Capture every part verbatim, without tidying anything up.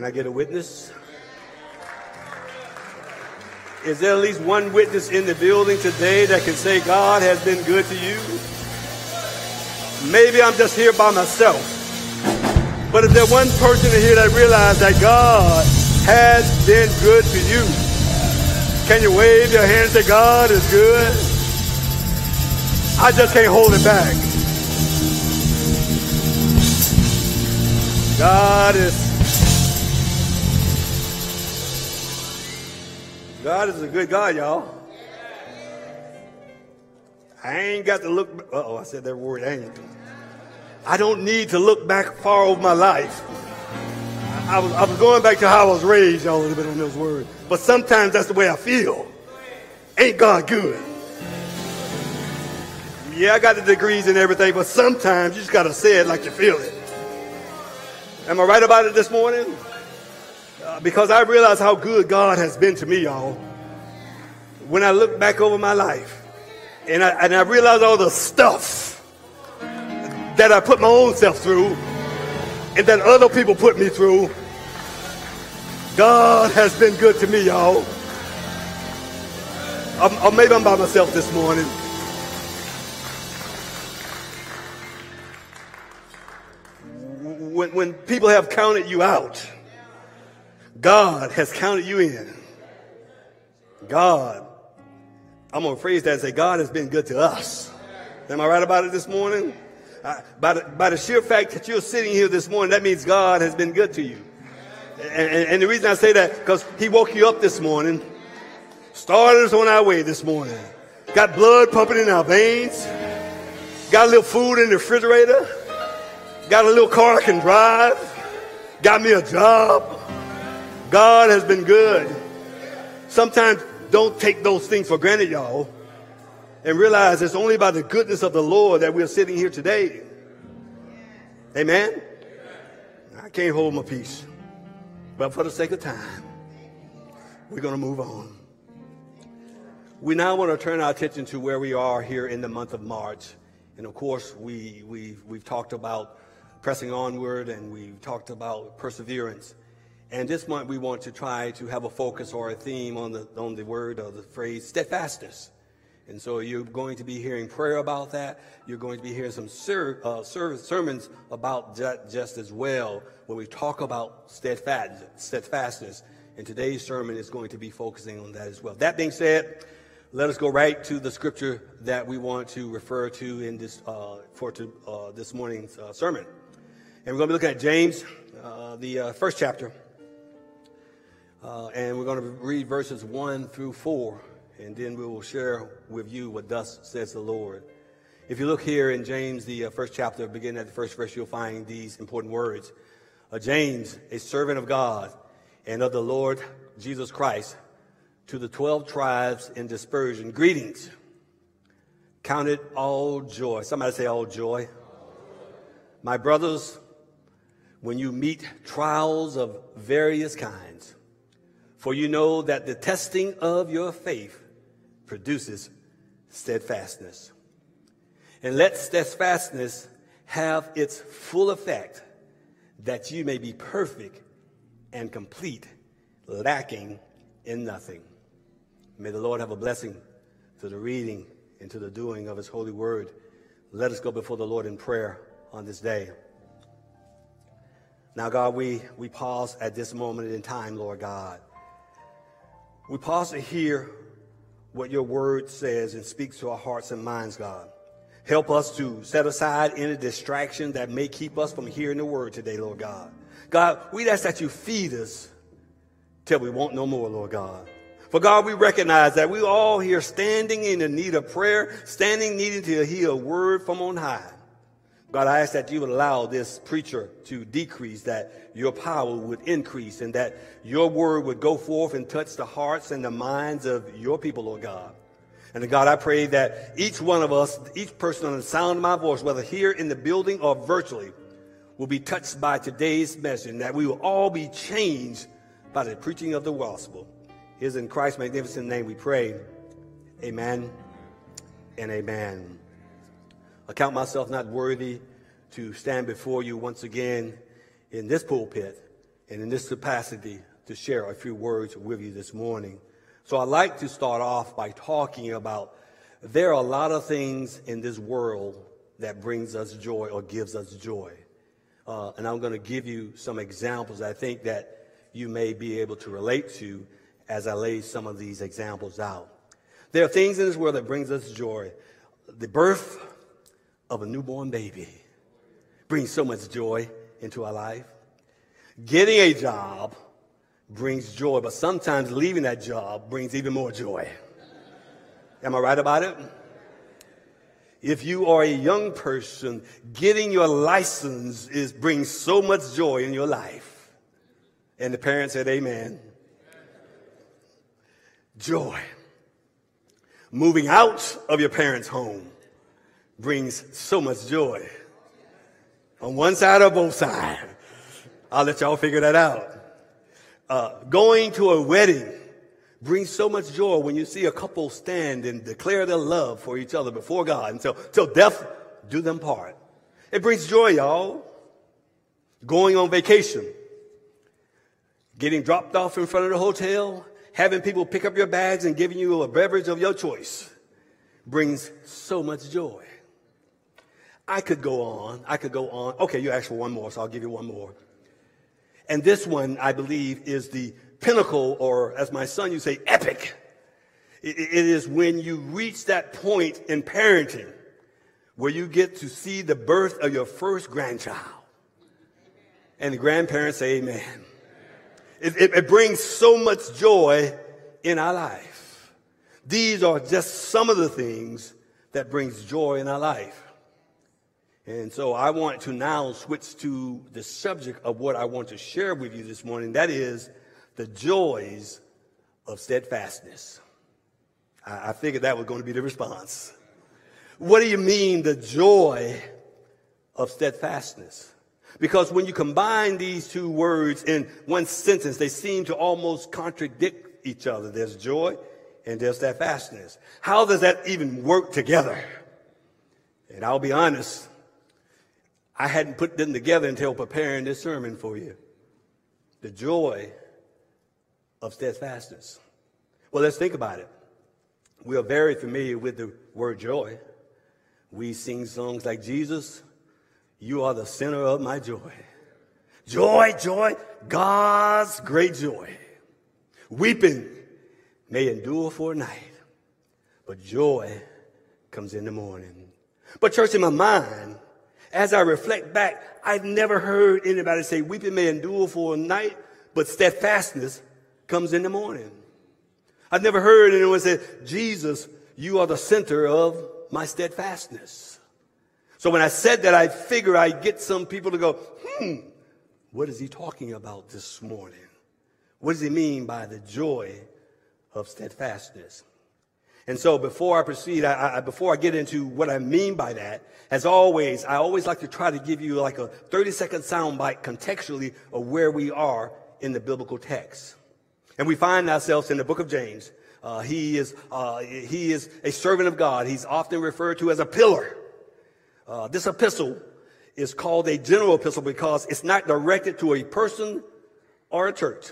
Can I get a witness? Is there at least one witness in the building today that can say God has been good to you? Maybe I'm just here by myself. But is there one person in here that realizes that God has been good to you? Can you wave your hand and say, God is good? I just can't hold it back. God is God is a good God, y'all. I ain't got to look. Uh-oh, I said that word, ain't. I don't need to look back far over my life. I was, I was going back to how I was raised, y'all, a little bit on those words. But sometimes that's the way I feel. Ain't God good? Yeah, I got the degrees and everything, but sometimes you just got to say it like you feel it. Am I right about it this morning? Uh, because I realize how good God has been to me, y'all. When I look back over my life, and I, and I realize all the stuff that I put my own self through, and that other people put me through, God has been good to me, y'all. Um, or maybe I'm by myself this morning. When, when people have counted you out, God has counted you in. God, I'm going to phrase that and say, God has been good to us. Am I right about it this morning? Uh, by, the, by the sheer fact that you're sitting here this morning, that means God has been good to you. And, and, and the reason I say that, because he woke you up this morning, started us on our way this morning, got blood pumping in our veins, got a little food in the refrigerator, got a little car I can drive, got me a job. God has been good. Sometimes don't take those things for granted, y'all, and realize it's only by the goodness of the Lord that we're sitting here today. Amen? I can't hold my peace. But for the sake of time, we're going to move on. We now want to turn our attention to where we are here in the month of March. And of course, we, we've, we've talked about pressing onward, and we've talked about perseverance. And this month we want to try to have a focus or a theme on the on the word or the phrase steadfastness. And so you're going to be hearing prayer about that. You're going to be hearing some ser- uh, ser- sermons about that just as well, where we talk about steadfast, steadfastness. And today's sermon is going to be focusing on that as well. That being said, let us go right to the scripture that we want to refer to in this uh, for to, uh, this morning's uh, sermon. And we're going to be looking at James, uh, the uh, first chapter. Uh, and we're going to read verses one through four, and then we will share with you what thus says the Lord. If you look here in James, the uh, first chapter, beginning at the first verse, you'll find these important words. Uh, James, a servant of God and of the Lord Jesus Christ, to the twelve tribes in dispersion, greetings. Count it all joy. Somebody say all joy. My brothers, when you meet trials of various kinds, for you know that the testing of your faith produces steadfastness. And let steadfastness have its full effect, that you may be perfect and complete, lacking in nothing. May the Lord have a blessing to the reading and to the doing of his holy word. Let us go before the Lord in prayer on this day. Now, God, we, we pause at this moment in time, Lord God. We pause to hear what your word says and speaks to our hearts and minds, God. Help us to set aside any distraction that may keep us from hearing the word today, Lord God. God, we ask that you feed us till we want no more, Lord God. For God, we recognize that we all here standing in the need of prayer, standing needing to hear a word from on high. God, I ask that you would allow this preacher to decrease, that your power would increase, and that your word would go forth and touch the hearts and the minds of your people, Lord God. And God, I pray that each one of us, each person on the sound of my voice, whether here in the building or virtually, will be touched by today's message, and that we will all be changed by the preaching of the gospel. It is in Christ's magnificent name we pray. Amen and amen. I count myself not worthy to stand before you once again in this pulpit and in this capacity to share a few words with you this morning. So I'd like to start off by talking about there are a lot of things in this world that brings us joy or gives us joy. Uh, and I'm going to give you some examples I think that you may be able to relate to as I lay some of these examples out. There are things in this world that brings us joy. The birth of a newborn baby brings so much joy into our life. Getting a job brings joy, but sometimes leaving that job brings even more joy. Am I right about it? If you are a young person, getting your license is brings so much joy in your life. And the parents said, amen. Joy. Moving out of your parents' home brings so much joy. On one side or both sides. I'll let y'all figure that out. Uh, going to a wedding brings so much joy when you see a couple stand and declare their love for each other before God until, until death do them part. It brings joy, y'all. Going on vacation, getting dropped off in front of the hotel, having people pick up your bags and giving you a beverage of your choice brings so much joy. I could go on. I could go on. Okay, you asked for one more, so I'll give you one more. And this one, I believe, is the pinnacle, or as my son, you say, epic. It, it is when you reach that point in parenting where you get to see the birth of your first grandchild. And the grandparents say amen. It, it, it brings so much joy in our life. These are just some of the things that brings joy in our life. And so I want to now switch to the subject of what I want to share with you this morning. That is the joys of steadfastness. I, I figured that was going to be the response. What do you mean, the joy of steadfastness? Because when you combine these two words in one sentence, they seem to almost contradict each other. There's joy and there's steadfastness. How does that even work together? And I'll be honest, I hadn't put them together until preparing this sermon for you. The joy of steadfastness. Well, let's think about it. We are very familiar with the word joy. We sing songs like, Jesus, you are the center of my joy. Joy, joy, God's great joy. Weeping may endure for a night, but joy comes in the morning. But church, in my mind, as I reflect back, I've never heard anybody say weeping may endure for a night, but steadfastness comes in the morning. I've never heard anyone say, Jesus, you are the center of my steadfastness. So when I said that, I figure I'd get some people to go, hmm, what is he talking about this morning? What does he mean by the joy of steadfastness? And so before I proceed, I, I, before I get into what I mean by that, as always, I always like to try to give you like a thirty second soundbite contextually of where we are in the biblical text. And we find ourselves in the book of James. Uh, he is uh, he is a servant of God. He's often referred to as a pillar. Uh, this epistle is called a general epistle because it's not directed to a person or a church.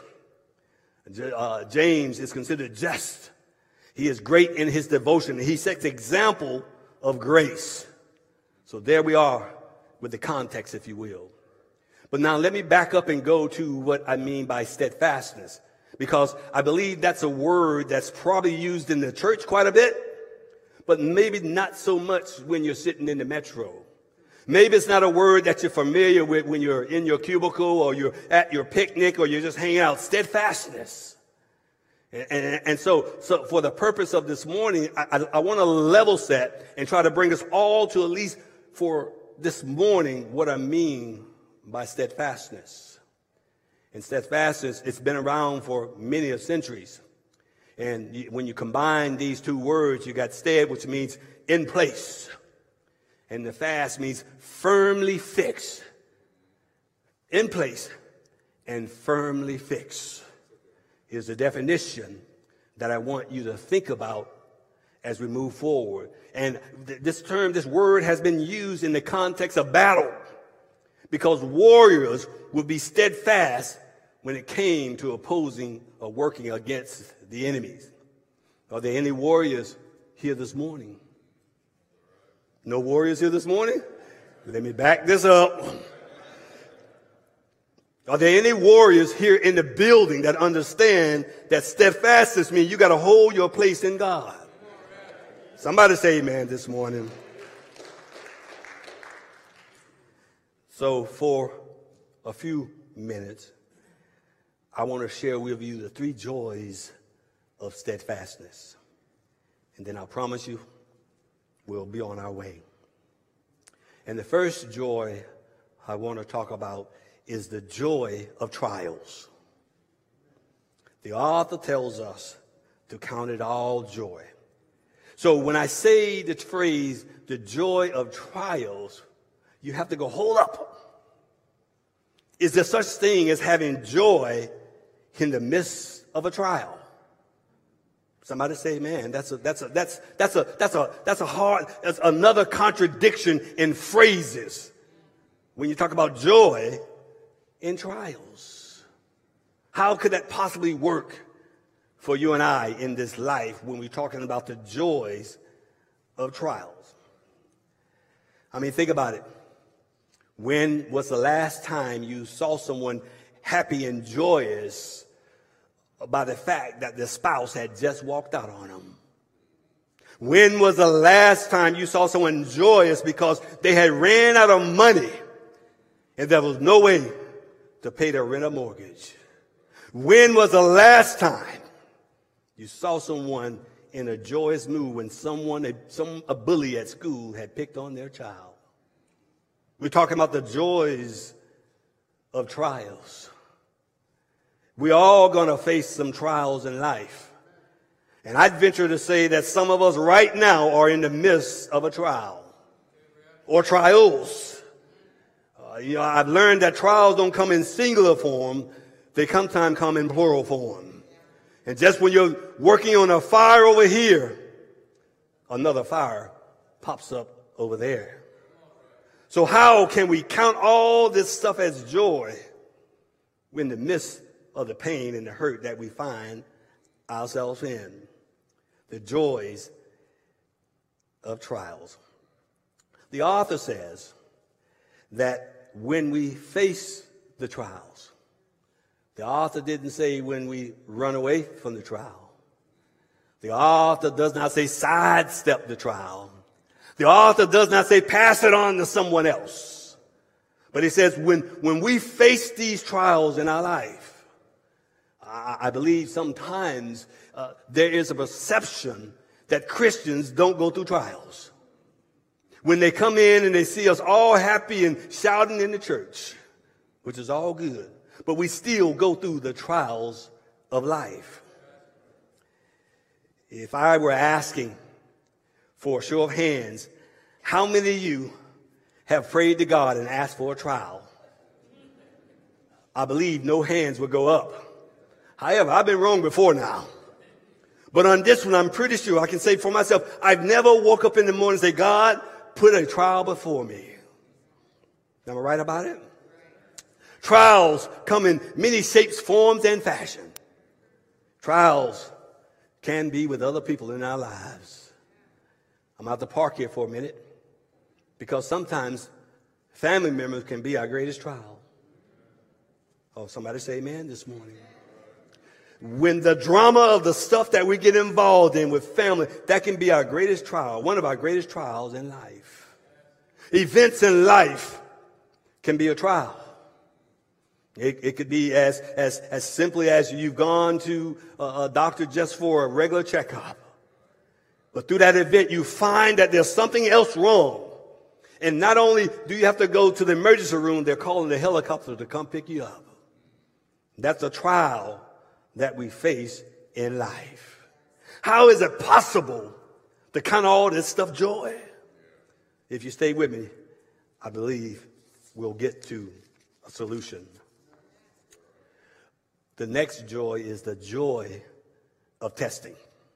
Uh, James is considered just. He is great in his devotion. He sets example of grace. So there we are with the context, if you will. But now let me back up and go to what I mean by steadfastness, because I believe that's a word that's probably used in the church quite a bit, but maybe not so much when you're sitting in the metro. Maybe it's not a word that you're familiar with when you're in your cubicle or you're at your picnic or you're just hanging out. Steadfastness. And, and, and so, so for the purpose of this morning, I, I, I want to level set and try to bring us all to at least for this morning what I mean by steadfastness. And steadfastness, it's been around for many of centuries. And you, when you combine these two words, you got stead, which means in place. And the fast means firmly fixed. In place and firmly fixed is the definition that I want you to think about as we move forward. And th- this term, this word has been used in the context of battle because warriors will be steadfast when it came to opposing or working against the enemies. Are there any warriors here this morning? No warriors here this morning? Let me back this up. Are there any warriors here in the building that understand that steadfastness means you got to hold your place in God? Somebody say amen this morning. So for a few minutes, I want to share with you the three joys of steadfastness. And then I promise you, we'll be on our way. And the first joy I want to talk about is the joy of trials. The author tells us to count it all joy. So when I say the phrase, the joy of trials, you have to go, hold up. Is there such thing as having joy in the midst of a trial? Somebody say, man, that's a, that's a, that's, that's a, that's a, that's a hard, that's another contradiction in phrases. When you talk about joy in trials, how could that possibly work for you and I in this life when we're talking about the joys of trials? I mean, think about it. When was the last time you saw someone happy and joyous about the fact that their spouse had just walked out on them? When was the last time you saw someone joyous because they had ran out of money and there was no way to pay their rent or mortgage? When was the last time you saw someone in a joyous mood when someone, some, a bully at school had picked on their child? We're talking about the joys of trials. We're all going to face some trials in life. And I'd venture to say that some of us right now are in the midst of a trial or trials. Uh, you know, I've learned that trials don't come in singular form. They sometimes come in plural form. And just when you're working on a fire over here, another fire pops up over there. So how can we count all this stuff as joy in the midst of the pain and the hurt that we find ourselves in? The joys of trials. The author says that when we face the trials, the author didn't say when we run away from the trial. The author does not say sidestep the trial. The author does not say pass it on to someone else. But he says when, when we face these trials in our life, I, I believe sometimes uh, there is a perception that Christians don't go through trials. When they come in and they see us all happy and shouting in the church, which is all good, but we still go through the trials of life. If I were asking for a show of hands, how many of you have prayed to God and asked for a trial? I believe no hands would go up. However, I've been wrong before now. But on this one, I'm pretty sure I can say for myself, I've never woke up in the morning and say, God, put a trial before me. Am I right about it? Trials come in many shapes, forms, and fashion. Trials can be with other people in our lives. I'm out to park here for a minute because sometimes family members can be our greatest trial. Oh, somebody say amen this morning. When the drama of the stuff that we get involved in with family, that can be our greatest trial, one of our greatest trials in life. Events in life can be a trial. It, it could be as, as, as simply as you've gone to a, a doctor just for a regular checkup. But through that event, you find that there's something else wrong. And not only do you have to go to the emergency room, they're calling the helicopter to come pick you up. That's a trial that we face in life. How is it possible to count all this stuff joy? If you stay with me, I believe we'll get to a solution. The next joy is the joy of testing.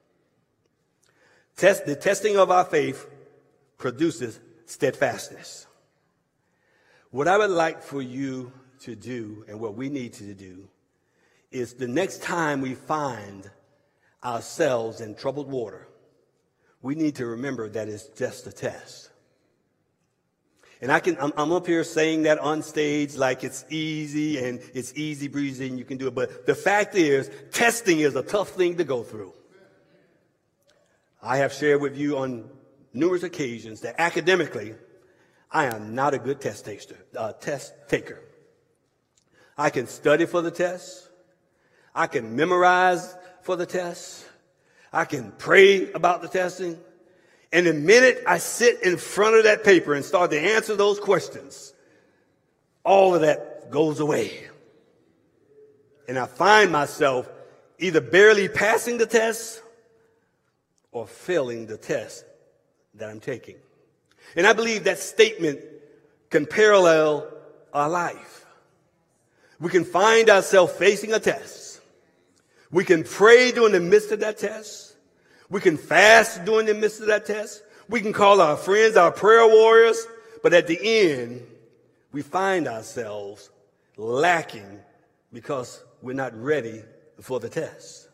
Test, the testing of our faith produces steadfastness. What I would like for you to do and what we need to do is the next time we find ourselves in troubled water, we need to remember that it's just a test. And I can, I'm, I'm up here saying that on stage like it's easy and it's easy breezy and you can do it. But the fact is, testing is a tough thing to go through. I have shared with you on numerous occasions that academically, I am not a good test taker. Uh, test taker. I can study for the test. I can memorize for the test. I can pray about the testing. And the minute I sit in front of that paper and start to answer those questions, all of that goes away. And I find myself either barely passing the test or failing the test that I'm taking. And I believe that statement can parallel our life. We can find ourselves facing a test. We can pray during the midst of that test. We can fast during the midst of that test. We can call our friends our prayer warriors. But at the end, we find ourselves lacking because we're not ready for the test.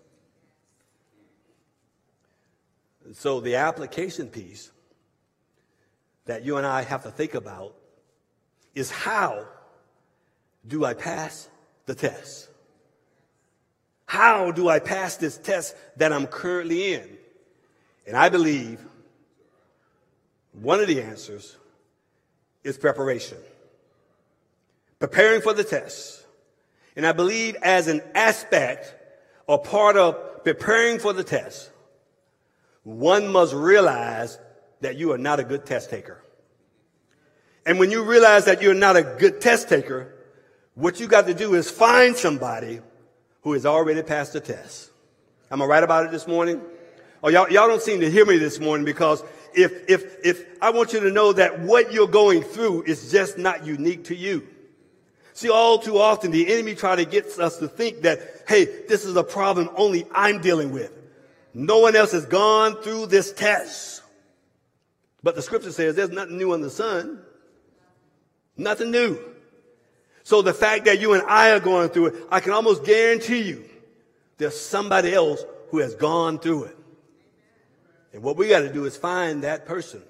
And so the application piece that you and I have to think about is, how do I pass the test? How do I pass this test that I'm currently in? And I believe one of the answers is preparation. Preparing for the test. And I believe as an aspect or part of preparing for the test, one must realize that you are not a good test taker. And when you realize that you're not a good test taker, what you got to do is find somebody who has already passed the test. Am I right about it this morning? Oh, y'all, y'all don't seem to hear me this morning, because if, if, if I want you to know that what you're going through is just not unique to you. See, all too often the enemy try to get us to think that, hey, this is a problem only I'm dealing with. No one else has gone through this test. But the scripture says there's nothing new under the sun. Nothing new. So the fact that you and I are going through it, I can almost guarantee you there's somebody else who has gone through it. And what we got to do is find that person.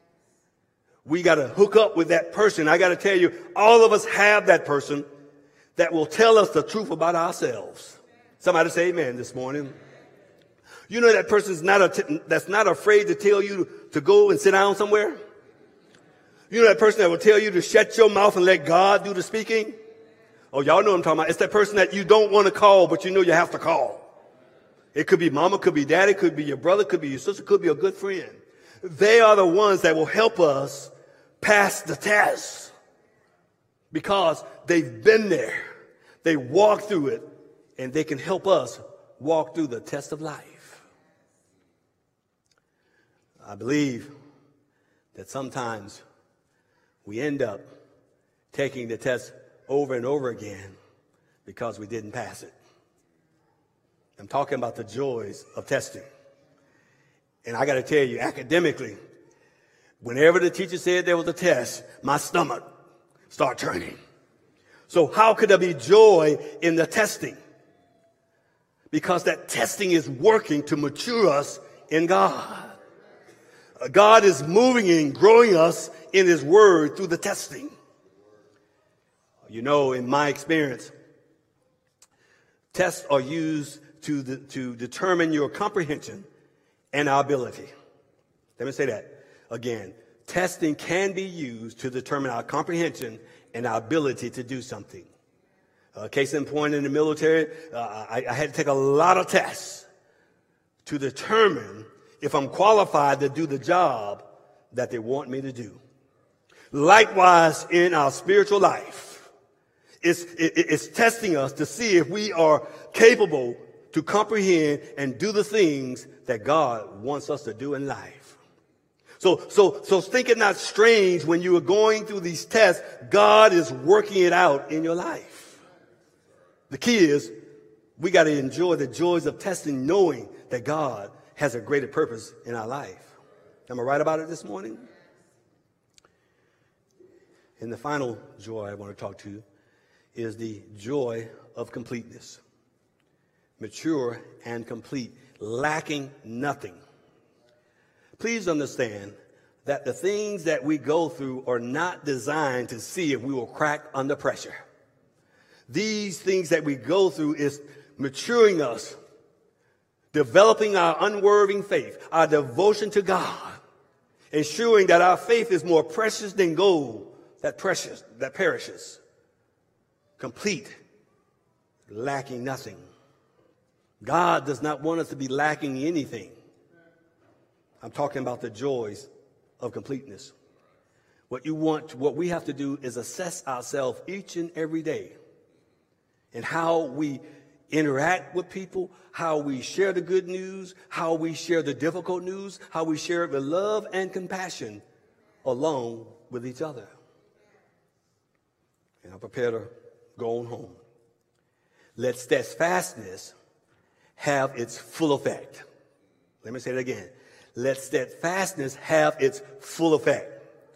We got to hook up with that person. I got to tell you, all of us have that person that will tell us the truth about ourselves. Somebody say amen this morning. You know that person's not a t- that's not afraid to tell you to go and sit down somewhere. You know that person that will tell you to shut your mouth and let God do the speaking? Oh, y'all know what I'm talking about. It's that person that you don't want to call, but you know you have to call. It could be mama, could be daddy, could be your brother, could be your sister, could be a good friend. They are the ones that will help us pass the test because they've been there. They walked through it, and they can help us walk through the test of life. I believe that sometimes we end up taking the test over and over again because we didn't pass it. I'm talking about the joys of testing. And I got to tell you, academically, whenever the teacher said there was a test, my stomach started turning. So how could there be joy in the testing? Because that testing is working to mature us in God. God is moving and growing us in His Word through the testing. You know, in my experience, tests are used to, the, to determine your comprehension and our ability. Let me say that again. Testing can be used to determine our comprehension and our ability to do something. Uh, case in point, in the military, uh, I, I had to take a lot of tests to determine if I'm qualified to do the job that they want me to do. Likewise, in our spiritual life, it's, it, it's testing us to see if we are capable to comprehend and do the things that God wants us to do in life. So, so, so think it not strange when you are going through these tests, God is working it out in your life. The key is we got to enjoy the joys of testing, knowing that God has a greater purpose in our life. Am I right about it this morning? And the final joy I want to talk to is the joy of completeness. mature and complete, lacking nothing. Please understand that the things that we go through are not designed to see if we will crack under pressure. These things that we go through is maturing us, developing our unwavering faith, our devotion to God, ensuring that our faith is more precious than gold that precious that perishes, complete, lacking nothing. God does not want us to be lacking anything. I'm talking about the joys of completeness. What you want, what we have to do is assess ourselves each and every day and how we interact with people, how we share the good news, how we share the difficult news, how we share it with love and compassion along with each other. And I'm prepared to go on home. Let steadfastness have its full effect. Let me say it again. Let steadfastness have its full effect.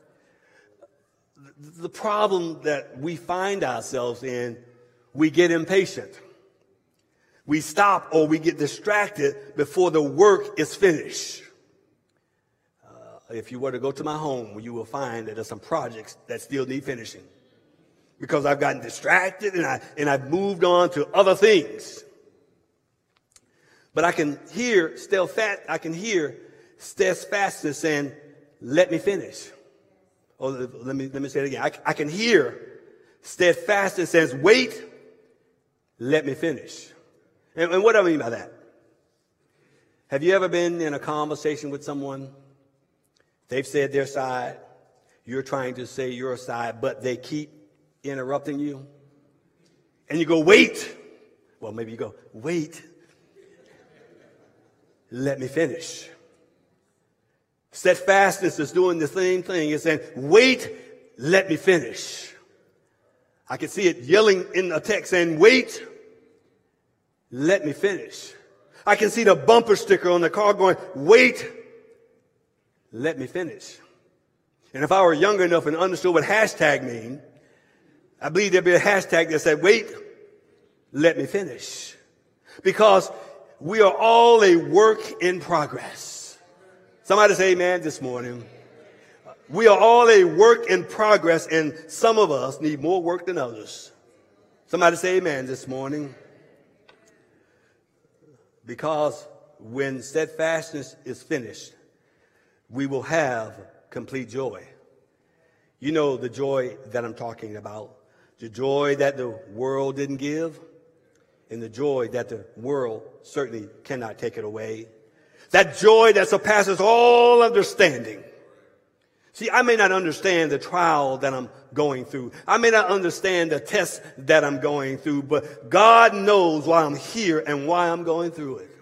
The problem that we find ourselves in, we get impatient. We stop or we get distracted before the work is finished. Uh, if you were to go to my home, you will find that there's some projects that still need finishing because I've gotten distracted and, I, and I've moved on to other things. But I can hear steadfast, I can hear steadfastness saying, let me finish. Oh, let me, let me say it again. I, I can hear steadfastness says, wait, let me finish. And, and what do I mean by that? Have you ever been in a conversation with someone? They've said their side. You're trying to say your side, but they keep interrupting you. And you go, wait. Well, maybe you go, wait. Let me finish. Steadfastness is doing the same thing. It's saying, wait, let me finish. I can see it yelling in the text saying, wait, let me finish. I can see the bumper sticker on the car going, wait, let me finish. And if I were younger enough and understood what hashtag mean, I believe there'd be a hashtag that said, wait, let me finish. Because we are all a work in progress. Somebody say amen this morning. We are all a work in progress, and some of us need more work than others. Somebody say amen this morning. Because when steadfastness is finished, we will have complete joy. You know the joy that I'm talking about. The joy that the world didn't give, and the joy that the world certainly cannot take it away. That joy that surpasses all understanding. See, I may not understand the trial that I'm going through. I may not understand the test that I'm going through, but God knows why I'm here and why I'm going through it.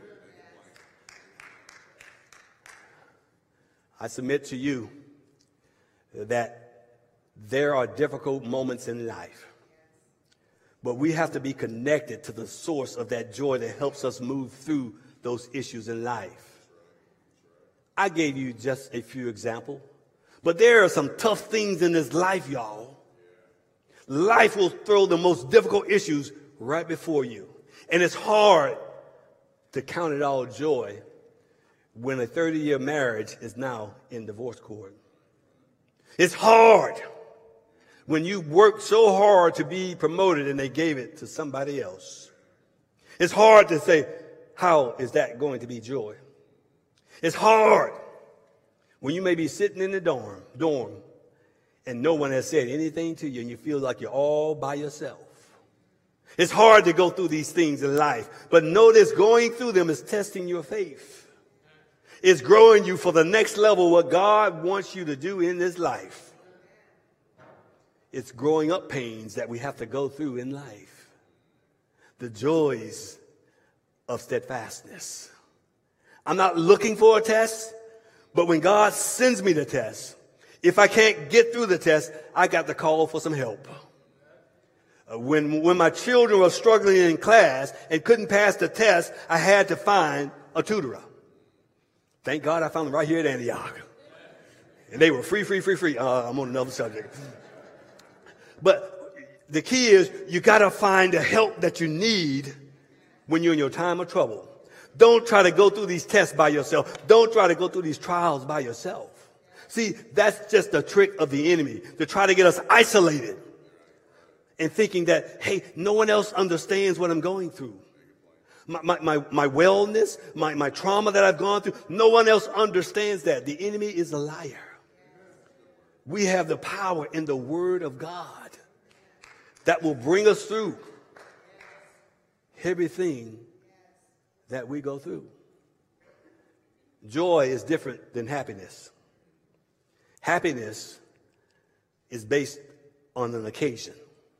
I submit to you that there are difficult moments in life, but we have to be connected to the source of that joy that helps us move through those issues in life. I gave you just a few examples, but there are some tough things in this life, y'all. Life will throw the most difficult issues right before you. And it's hard to count it all joy when a thirty-year marriage is now in divorce court. It's hard when you worked so hard to be promoted and they gave it to somebody else. It's hard to say, how is that going to be joy? It's hard when you may be sitting in the dorm, dorm and no one has said anything to you and you feel like you're all by yourself. It's hard to go through these things in life, but notice going through them is testing your faith. It's growing you for the next level, what God wants you to do in this life. It's growing up pains that we have to go through in life. The joys of steadfastness. I'm not looking for a test, but when God sends me the test, if I can't get through the test, I got to call for some help. Uh, when, when my children were struggling in class and couldn't pass the test, I had to find a tutor. Thank God I found them right here at Antioch. And they were free, free, free, free. Uh, I'm on another subject. But the key is you got to find the help that you need when you're in your time of trouble. Don't try to go through these tests by yourself. Don't try to go through these trials by yourself. See, that's just a trick of the enemy to try to get us isolated and thinking that, hey, no one else understands what I'm going through. My, my, my, my wellness, my, my trauma that I've gone through, no one else understands that. The enemy is a liar. We have the power in the Word of God that will bring us through everything that we go through. Joy is different than happiness. Happiness is based on an occasion.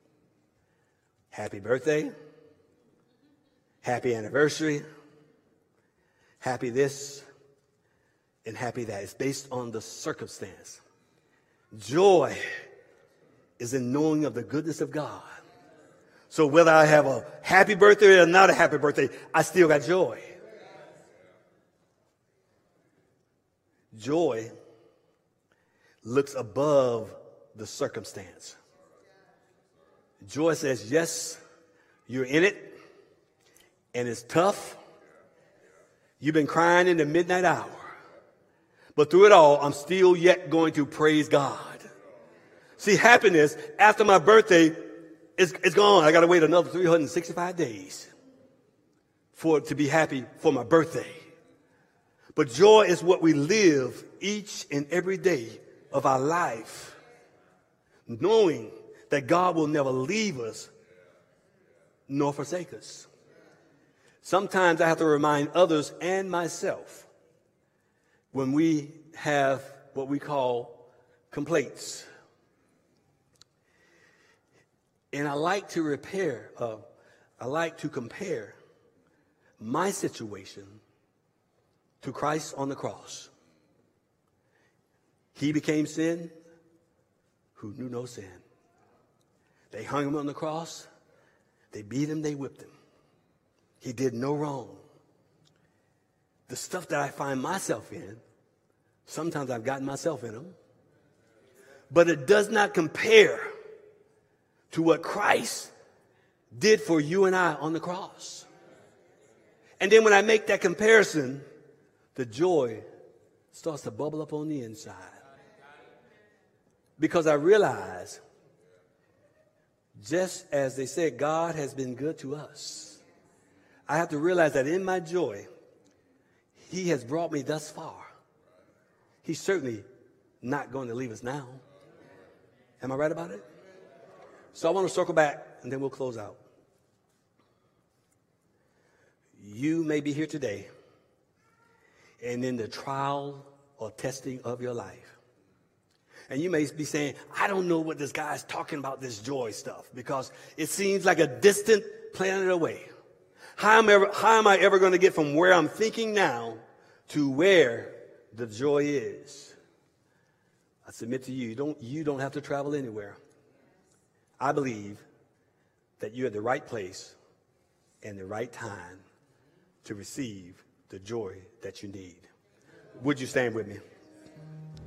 Happy birthday, happy anniversary, happy this, and happy that. It's based on the circumstance. Joy is in knowing of the goodness of God. So whether I have a happy birthday or not a happy birthday, I still got joy. Joy looks above the circumstance. Joy says, yes, you're in it, and it's tough. You've been crying in the midnight hour. But through it all, I'm still yet going to praise God. See, happiness after my birthday is, is gone. I got to wait another three hundred sixty-five days for it to be happy for my birthday. But joy is what we live each and every day of our life, knowing that God will never leave us nor forsake us. Sometimes I have to remind others and myself when we have what we call complaints. And I like to repair, uh, I like to compare my situation to Christ on the cross. He became sin who knew no sin. They hung him on the cross. They beat him. They whipped him. He did no wrong. The stuff that I find myself in, sometimes I've gotten myself in them. But it does not compare to what Christ did for you and I on the cross. And then when I make that comparison, the joy starts to bubble up on the inside. Because I realize, just as they said, God has been good to us. I have to realize that in my joy, He has brought me thus far. He's certainly not going to leave us now. Am I right about it? So I want to circle back, and then we'll close out. You may be here today, and in the trial or testing of your life, and you may be saying, I don't know what this guy's talking about, this joy stuff, because it seems like a distant planet away. How am, ever, how am I ever going to get from where I'm thinking now to where the joy is? I submit to you, you don't, you don't have to travel anywhere. I believe that you're at the right place and the right time to receive the joy that you need. Would you stand with me?